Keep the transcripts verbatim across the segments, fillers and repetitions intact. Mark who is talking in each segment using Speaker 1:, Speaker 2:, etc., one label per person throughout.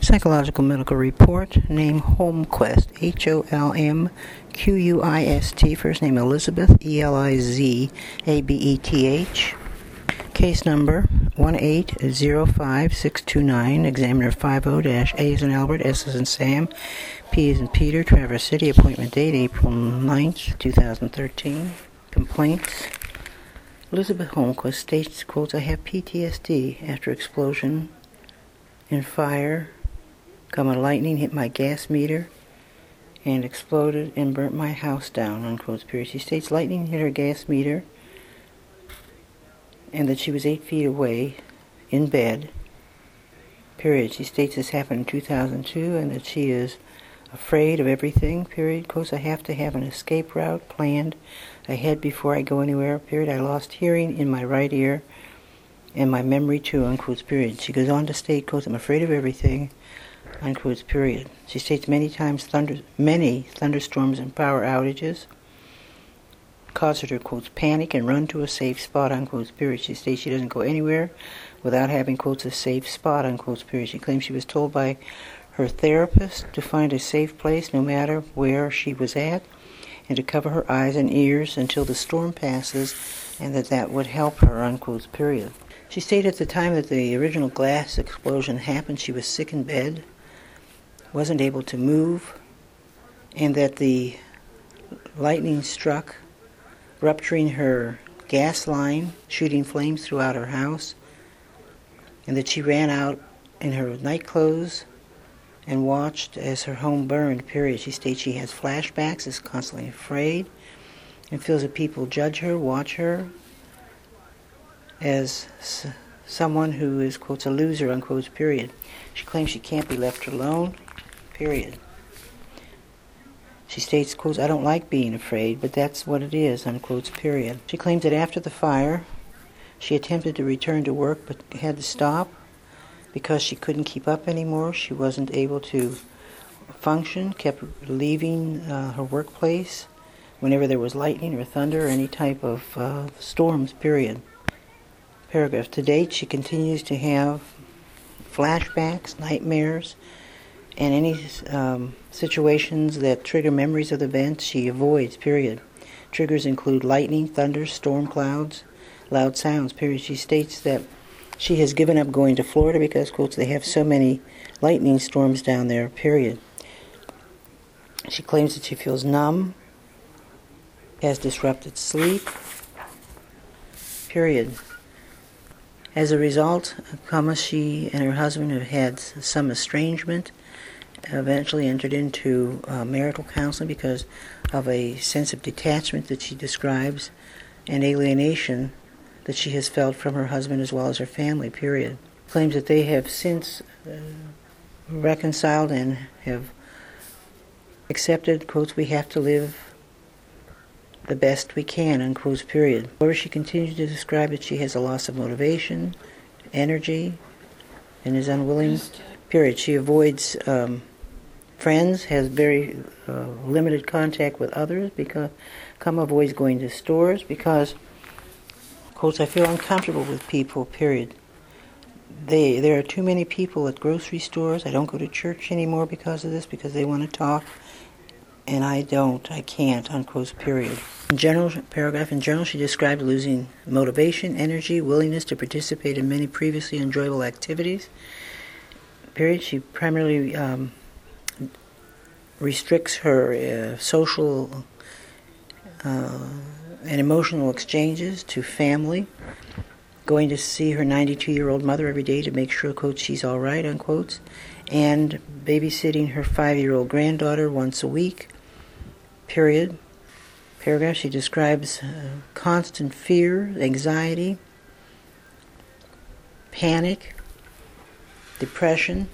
Speaker 1: Psychological Medical Report. Name Holmquist, H O L M Q U I S T. First name Elizabeth, E L I Z A B E T H. Case number one eight zero five six two nine. Examiner fifty A as in Albert, S as in Sam, P as in Peter, Traverse City. Appointment date April ninth, twenty thirteen. Complaints. Elizabeth Holmquist states, quotes, I have P T S D after explosion in fire, comma, lightning hit my gas meter and exploded and burnt my house down, unquote, period. She states lightning hit her gas meter and that she was eight feet away in bed, period. She states this happened in two thousand two and that she is afraid of everything, period. Quotes, I have to have an escape route planned ahead before I go anywhere, period. I lost hearing in my right ear and my memory too, unquote, period. She goes on to state, quotes, I'm afraid of everything, unquote, period. She states many times thunder, many thunderstorms and power outages caused her to, quotes, panic and run to a safe spot, unquote, period. She states she doesn't go anywhere without having, quotes, a safe spot, unquote, period. She claims she was told by her therapist to find a safe place no matter where she was at and to cover her eyes and ears until the storm passes and that that would help her, unquote, period. She stated at the time that the original glass explosion happened, she was sick in bed, wasn't able to move, and that the lightning struck, rupturing her gas line, shooting flames throughout her house, and that she ran out in her night clothes and watched as her home burned, period. She states she has flashbacks, is constantly afraid, and feels that people judge her, watch her, as s- someone who is, quotes, a loser, unquote, period. She claims she can't be left alone, period. She states, quotes, I don't like being afraid, but that's what it is, unquote, period. She claims that after the fire, she attempted to return to work but had to stop because she couldn't keep up anymore. She wasn't able to function, kept leaving uh, her workplace whenever there was lightning or thunder or any type of uh, storms, period. Paragraph. To date, she continues to have flashbacks, nightmares, and any um, situations that trigger memories of the events she avoids, period. Triggers include lightning, thunder, storm clouds, loud sounds, period. She states that she has given up going to Florida because, quotes, they have so many lightning storms down there, period. She claims that she feels numb, has disrupted sleep, period. As a result, comma, she and her husband have had some estrangement, eventually entered into uh, marital counseling because of a sense of detachment that she describes and alienation that she has felt from her husband as well as her family, period. Claims that they have since uh, reconciled and have accepted, quotes, we have to live the best we can, unquote, period. However, she continues to describe that she has a loss of motivation, energy, and is unwilling, period. She avoids um, friends, has very uh, limited contact with others, because, come avoids going to stores because, quotes, I feel uncomfortable with people, period. They, there are too many people at grocery stores. I don't go to church anymore because of this, because they want to talk, and I don't, I can't, unquote, period. In general, paragraph, in general, she describes losing motivation, energy, willingness to participate in many previously enjoyable activities, period. She primarily um, restricts her uh, social uh, and emotional exchanges to family, going to see her ninety-two-year-old mother every day to make sure, quote, she's all right, unquote, and babysitting her five-year-old granddaughter once a week, period. Paragraph, she describes uh, constant fear, anxiety, panic, depression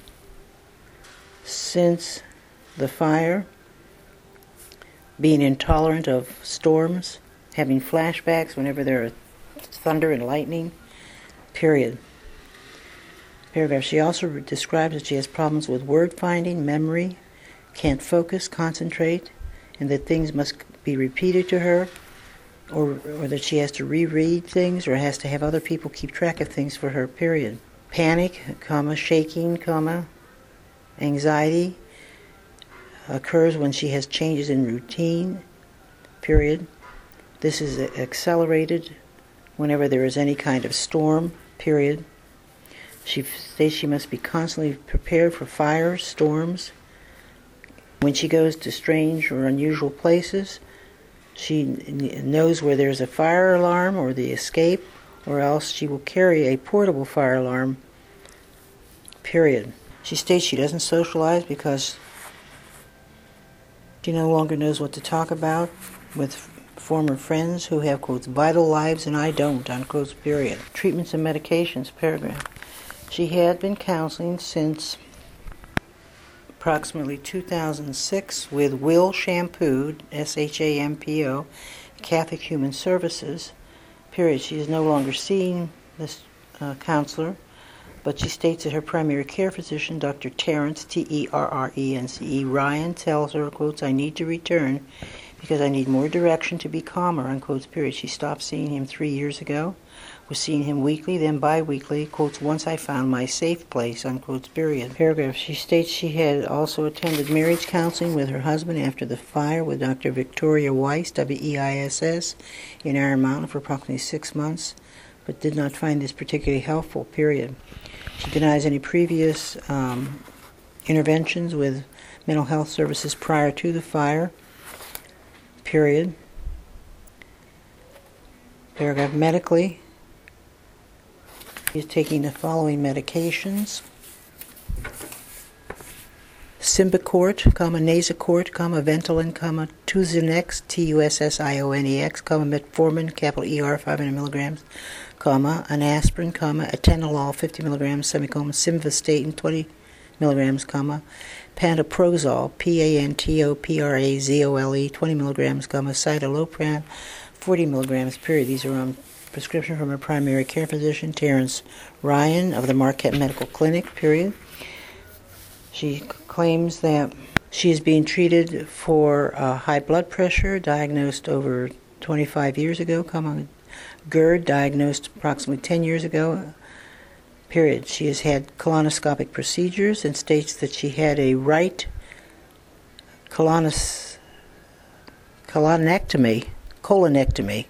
Speaker 1: since the fire, being intolerant of storms, having flashbacks whenever there are thunder and lightning, period. Paragraph, she also describes that she has problems with word finding, memory, can't focus, concentrate, and that things must be repeated to her, or, or that she has to reread things or has to have other people keep track of things for her, period. Panic, comma, shaking, comma, Anxiety occurs when she has changes in routine, period. This is accelerated whenever there is any kind of storm, period. She states she must be constantly prepared for fires, storms. When she goes to strange or unusual places, she knows where there's a fire alarm or the escape, or else she will carry a portable fire alarm, period. She states she doesn't socialize because she no longer knows what to talk about with former friends who have, quotes, vital lives and I don't, unquote, period. Treatments and medications, paragraph. She had been counseling since approximately two thousand six with Will Shampoo, S H A M P O, Catholic Human Services, period. She is no longer seeing this uh, counselor, but she states that her primary care physician, Doctor Terrence, T E R R E N C E, Ryan, tells her, quotes, I need to return because I need more direction to be calmer, unquote, period. She stopped seeing him three years ago, was seeing him weekly, then bi-weekly, quotes, once I found my safe place, unquote, period. Paragraph. She states she had also attended marriage counseling with her husband after the fire with Doctor Victoria Weiss, W E I S S, in Iron Mountain for approximately six months, but did not find this particularly helpful, period. She denies any previous um, interventions with mental health services prior to the fire, period. Paragraph. Medically, she is taking the following medications: Symbicort, comma, Nasacort, comma, Ventolin, comma, Tussinex, T U S S I O N E X, comma, Metformin, capital E R, five hundred milligrams, comma, an aspirin, comma, atenolol, fifty milligrams, semicolon, simvastatin, twenty milligrams, comma, pantoprazole, P A N T O P R A Z O L E, twenty milligrams, comma, citalopram, forty milligrams, period. These are on prescription from her primary care physician, Terrence Ryan of the Marquette Medical Clinic, period. She claims that she is being treated for uh, high blood pressure, diagnosed over twenty-five years ago, comma, GERD, diagnosed approximately ten years ago, period. She has had colonoscopic procedures and states that she had a right colonos, colonectomy, colonectomy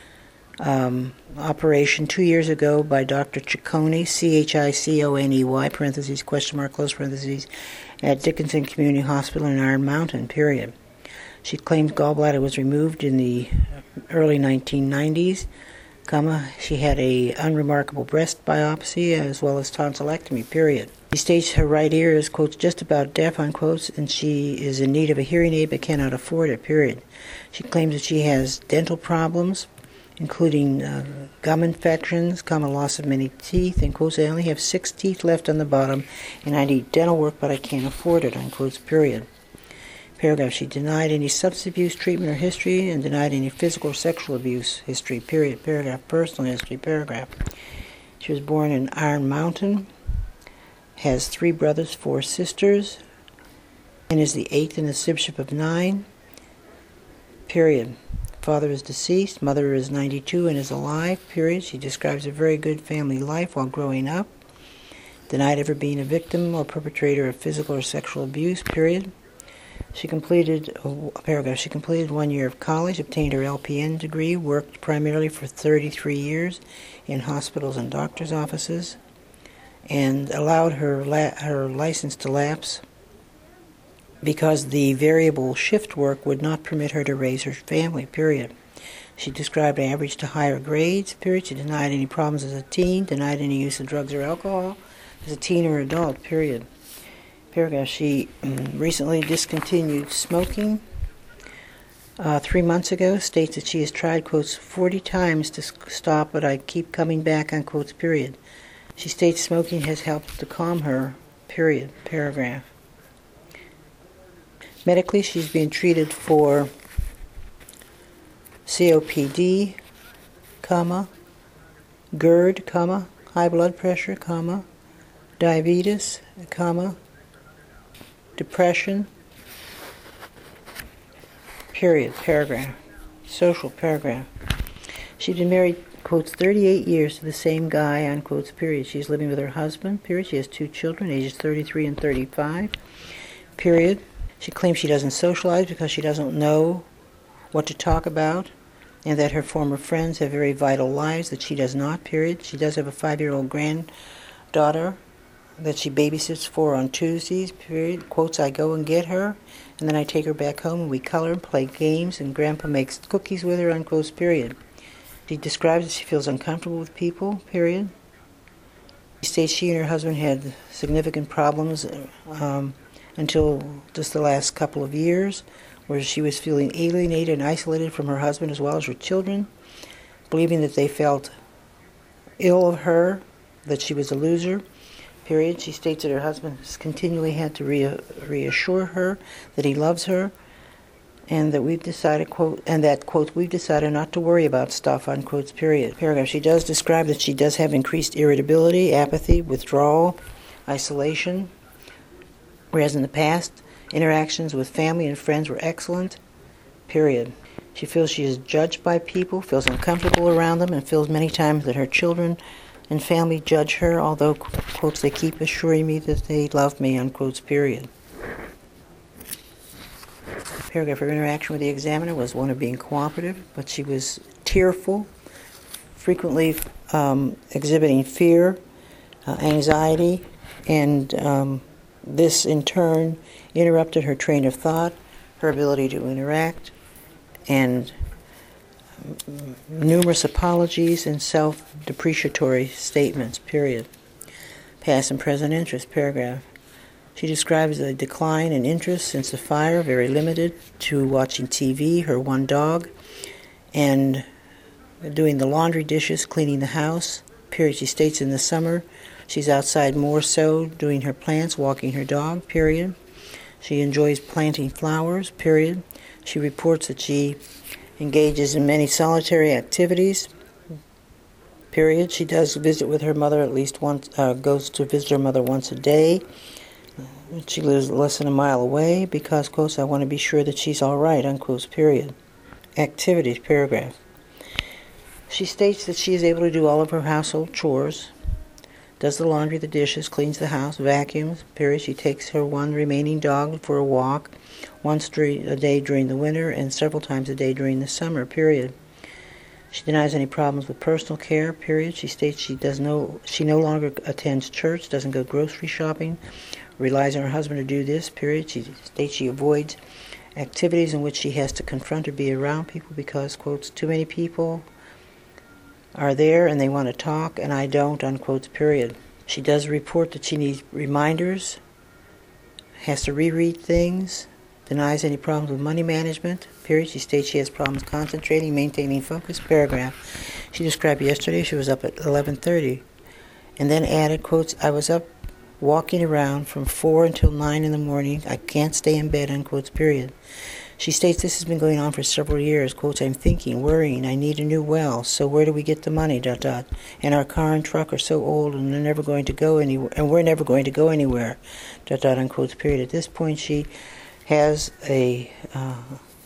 Speaker 1: um, operation two years ago by Doctor Ciccone, C H I C O N E Y, parentheses, question mark, close parentheses, at Dickinson Community Hospital in Iron Mountain, period. She claims gallbladder was removed in the early nineteen nineties, comma, she had a unremarkable breast biopsy as well as tonsillectomy, period. She states her right ear is, quotes, just about deaf, unquote, and she is in need of a hearing aid but cannot afford it, period. She claims that she has dental problems, including uh, gum infections, comma, loss of many teeth, and, quotes, I only have six teeth left on the bottom, and I need dental work, but I can't afford it, unquote, period. Paragraph. She denied any substance abuse treatment or history and denied any physical or sexual abuse history, period. Paragraph. Personal history, paragraph. She was born in Iron Mountain, has three brothers, four sisters, and is the eighth in a sibship of nine, period. Father is deceased, mother is ninety-two and is alive, period. She describes a very good family life while growing up. Denied ever being a victim or perpetrator of physical or sexual abuse, period. She completed a paragraph. She completed one year of college, obtained her L P N degree, worked primarily for thirty-three years in hospitals and doctors' offices, and allowed her la- her license to lapse because the variable shift work would not permit her to raise her family, period. She described average to higher grades, period. She denied any problems as a teen, denied any use of drugs or alcohol as a teen or adult, period. Paragraph. She um, recently discontinued smoking uh, three months ago, states that she has tried, quotes, forty times to stop, but I keep coming back, unquote, period. She states smoking has helped to calm her, period. Paragraph. Medically, she's being treated for C O P D, comma, GERD, comma, high blood pressure, comma, diabetes, comma, depression, period. Paragraph. Social, paragraph. She'd been married quotes, thirty-eight years to the same guy, unquotes, period. She's living with her husband, period. She has two children, ages thirty-three and thirty-five, period. She claims she doesn't socialize because she doesn't know what to talk about, and that her former friends have very vital lives that she does not, period. She does have a five-year-old granddaughter that she babysits for on Tuesdays, period. Quotes, I go and get her, and then I take her back home and we color and play games, and Grandpa makes cookies with her, unquotes, period. She describes that she feels uncomfortable with people, period. She states she and her husband had significant problems um, until just the last couple of years, where she was feeling alienated and isolated from her husband as well as her children, believing that they felt ill of her, that she was a loser, period. She states that her husband has continually had to rea- reassure her that he loves her, and that we've decided, quote, and that, quote, we've decided not to worry about stuff, unquote, period. Paragraph. She does describe that she does have increased irritability, apathy, withdrawal, isolation, whereas in the past, interactions with family and friends were excellent, period. She feels she is judged by people, feels uncomfortable around them, and feels many times that her children and family judge her, although, quotes, they keep assuring me that they love me, unquote, period. Paragraph. Her interaction with the examiner was one of being cooperative, but she was tearful, frequently um, exhibiting fear, uh, anxiety, and um, this in turn interrupted her train of thought, her ability to interact, and um, numerous apologies and self-depreciatory statements, period. Past and present interest, paragraph. She describes a decline in interest since the fire, very limited to watching T V, her one dog, and doing the laundry, dishes, cleaning the house, period. She states in the summer she's outside more so, doing her plants, walking her dog, period. She enjoys planting flowers, period. She reports that she engages in many solitary activities, period. She does visit with her mother at least once, uh, goes to visit her mother once a day. She lives less than a mile away because, quotes, I want to be sure that she's all right, unquote, period. Activities, paragraph. She states that she is able to do all of her household chores, does the laundry, the dishes, cleans the house, vacuums, period. She takes her one remaining dog for a walk once a day during the winter and several times a day during the summer, period. She denies any problems with personal care, period. She states she does no, she no longer attends church, doesn't go grocery shopping, relies on her husband to do this, period. She states she avoids activities in which she has to confront or be around people because, quotes, too many people are there and they want to talk and I don't, unquote, period. She does report that she needs reminders, has to reread things, denies any problems with money management, period. She states she has problems concentrating, maintaining focus, paragraph. She described yesterday she was up at eleven thirty and then added, quotes, I was up walking around from four until nine in the morning. I can't stay in bed, unquote, period. She states this has been going on for several years. Quotes, I'm thinking, worrying, I need a new well, so where do we get the money, dot, dot. And our car and truck are so old and they're never going to go anywhere, and we're never going to go anywhere, dot, dot, unquote, period. At this point, she has a uh,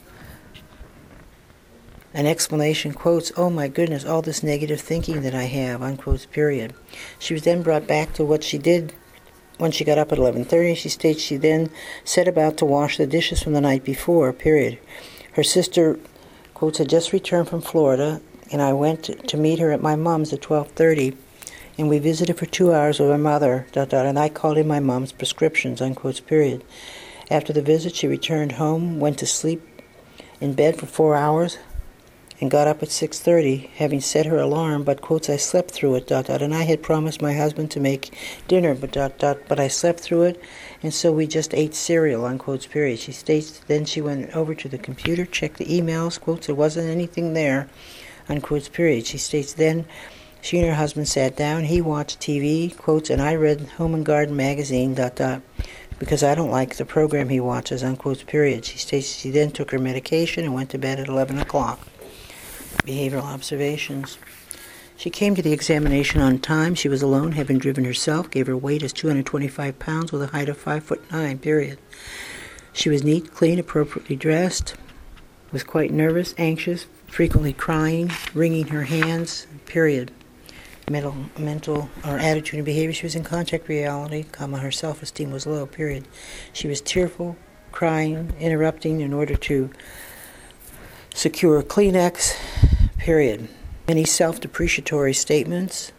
Speaker 1: an explanation, quotes, oh my goodness, all this negative thinking that I have, unquote, period. She was then brought back to what she did when she got up at eleven thirty. She states she then set about to wash the dishes from the night before, period. Her sister, quotes, had just returned from Florida, and I went to, to meet her at my mom's at twelve thirty, and we visited for two hours with her mother, dot, dot, and I called in my mom's prescriptions, unquote, period. After the visit, she returned home, went to sleep in bed for four hours, and got up at six thirty, having set her alarm, but, quotes, I slept through it, dot, dot, and I had promised my husband to make dinner, but, dot, dot, but I slept through it, and so we just ate cereal, unquote, period. She states then she went over to the computer, checked the emails, quotes, there wasn't anything there, unquote, period. She states then she and her husband sat down, he watched T V, quotes, and I read Home and Garden magazine, dot, dot, because I don't like the program he watches, unquote, period. She states she then took her medication and went to bed at eleven o'clock. Behavioral observations. She came to the examination on time. She was alone, having driven herself, gave her weight as two hundred twenty-five pounds with a height of five foot nine, period. She was neat, clean, appropriately dressed, was quite nervous, anxious, frequently crying, wringing her hands, period. Mental, mental or attitude and behavior. She was in contact with reality, comma, her self-esteem was low, period. She was tearful, crying, interrupting in order to secure Kleenex, period. Many self-depreciatory statements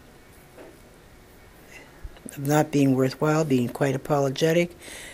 Speaker 1: of not being worthwhile, being quite apologetic,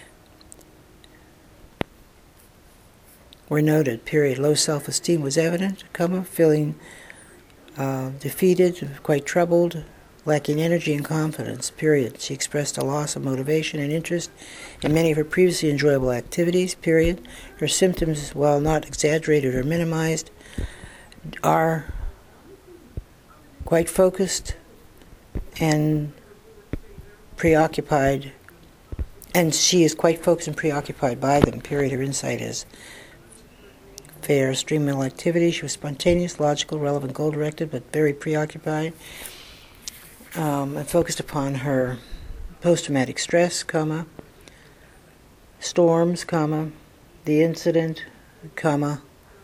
Speaker 1: were noted, period. Low self-esteem was evident, comma, feeling uh, defeated, quite troubled, lacking energy and confidence, period. She expressed a loss of motivation and interest in many of her previously enjoyable activities, period. Her symptoms, while not exaggerated or minimized, are quite focused and preoccupied, and she is quite focused and preoccupied by them, period. Her insight is fair, stream mental activity. She was spontaneous, logical, relevant, goal-directed, but very preoccupied, um, and focused upon her post-traumatic stress, comma, storms, comma, the incident, comma,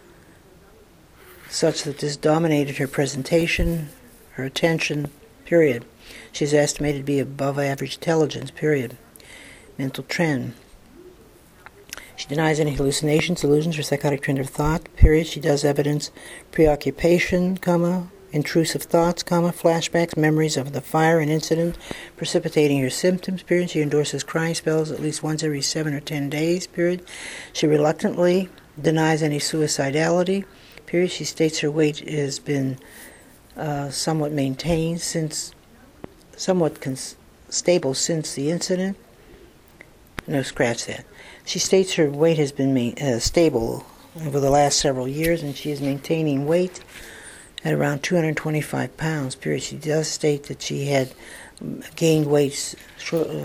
Speaker 1: such that this dominated her presentation, her attention, period. She's estimated to be above average intelligence, period. Mental trend. She denies any hallucinations, illusions, or psychotic trend of thought, period. She does evidence preoccupation, comma, intrusive thoughts, comma, flashbacks, memories of the fire and incident precipitating her symptoms, period. She endorses crying spells at least once every seven or ten days, period. She reluctantly denies any suicidality, period. She states her weight has been uh, somewhat maintained since, somewhat cons- stable since the incident. No, scratch that. She states her weight has been ma- uh, stable over the last several years, and she is maintaining weight at around two hundred twenty-five pounds, period. She does state that she had gained weight short, uh,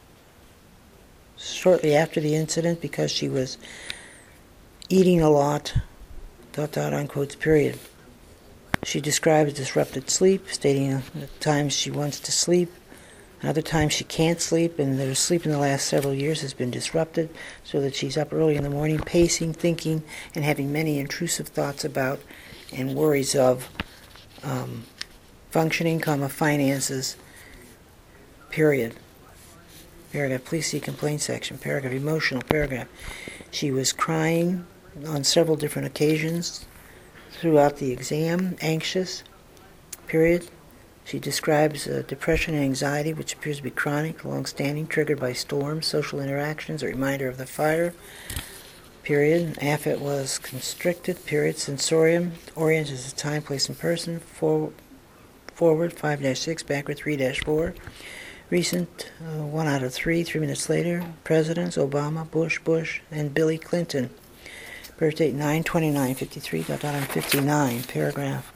Speaker 1: shortly after the incident because she was eating a lot, dot, dot, unquote, period. She describes disrupted sleep, stating at times she wants to sleep, other times she can't sleep, and her sleep in the last several years has been disrupted, so that she's up early in the morning, pacing, thinking, and having many intrusive thoughts about and worries of um, functioning, comma, finances, period. Paragraph, please see complaint section. Paragraph, emotional paragraph. She was crying on several different occasions throughout the exam, anxious, period. She describes uh, depression and anxiety, which appears to be chronic, long-standing, triggered by storms, social interactions, a reminder of the fire, period. Affect was constricted, period. Sensorium, orient is a time, place, and person. For, forward, five dash six, backward, three dash four. Recent, uh, one out of three, three minutes later. Presidents, Obama, Bush, Bush, and Billy Clinton. Birth date nine twenty-nine fifty-three, dot, dot, fifty-nine, paragraph.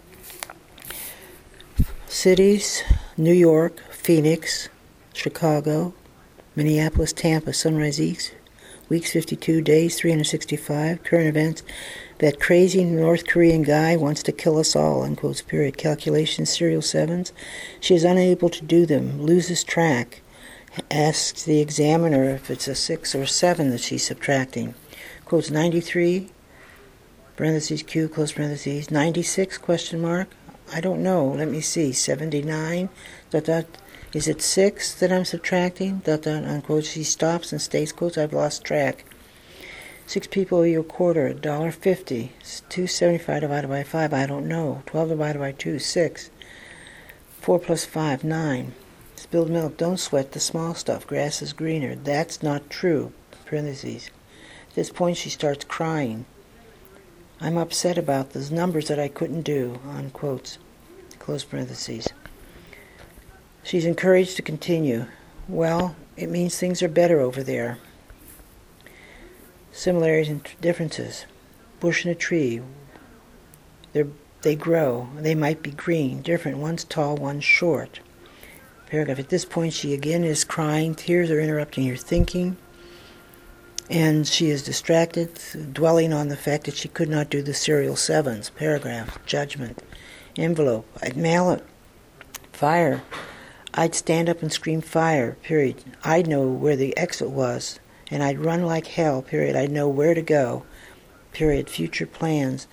Speaker 1: Cities, New York, Phoenix, Chicago, Minneapolis, Tampa, Sunrise East, weeks fifty-two, days three hundred sixty-five, current events, that crazy North Korean guy wants to kill us all, unquote, period. Calculations, serial sevens. She is unable to do them, loses track, asks the examiner if it's a six or seven that she's subtracting. Quotes ninety-three, parentheses, Q, close parentheses, ninety-six, question mark. I don't know. Let me see. seventy-nine. Dot, dot. Is it six that I'm subtracting? Dot, dot, unquote. She stops and states, quotes, I've lost track. Six people owe you a quarter, a dollar fifty. two seventy-five divided by five, I don't know. Twelve divided by two, six. Four plus five, nine. Spilled milk, don't sweat the small stuff. Grass is greener. That's not true. Parentheses. At this point, she starts crying. I'm upset about those numbers that I couldn't do, unquotes, close parentheses. She's encouraged to continue. Well, it means things are better over there. Similarities and differences. Bush and a tree. They're, they grow. They might be green, different. One's tall, one's short. Paragraph. At this point, she again is crying. Tears are interrupting her thinking. And she is distracted, dwelling on the fact that she could not do the serial sevens. Paragraph, judgment, envelope. I'd mail it. Fire. I'd stand up and scream fire, period. I'd know where the exit was, and I'd run like hell, period. I'd know where to go, period. Future plans.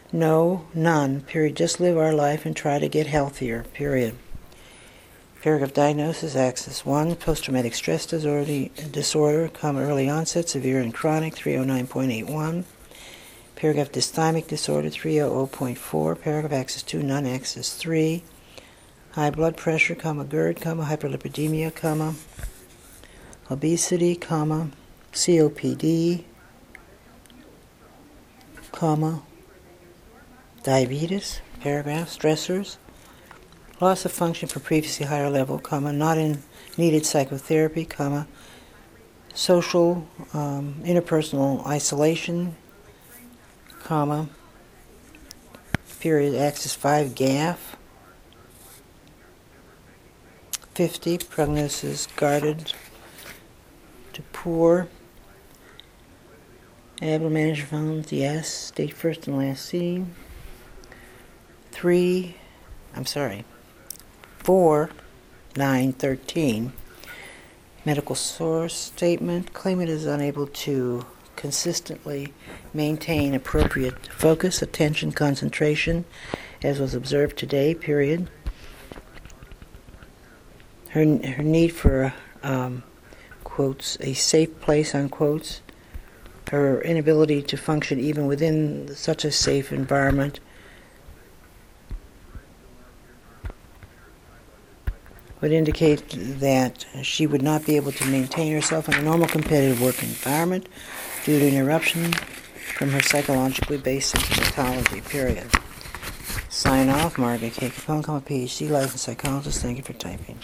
Speaker 1: No, none, period. Just live our life and try to get healthier, period. Paragraph diagnosis, axis one, post-traumatic stress disorder, disorder, comma, early onset, severe and chronic, three oh nine point eight one. Paragraph dysthymic disorder, three hundred point four. Paragraph axis two, non-axis three. High blood pressure, comma, GERD, comma, hyperlipidemia, comma, obesity, comma, C O P D, comma, diabetes, paragraph, stressors, loss of function for previously higher level, comma, not in needed psychotherapy, comma, social, um, interpersonal isolation, comma, period, axis five, G A F, fifty, prognosis guarded to poor, able manager found, yes, state first and last C, three, I'm sorry, four, nine, thirteen, medical source statement, claimant is unable to consistently maintain appropriate focus, attention, concentration, as was observed today, period. Her, her need for, um, quotes, a safe place, unquotes, her inability to function even within such a safe environment would indicate that she would not be able to maintain herself in a normal competitive work environment due to interruption from her psychologically based symptomatology, period. Sign off, Margaret K. Capone, P H D, licensed psychologist. Thank you for typing.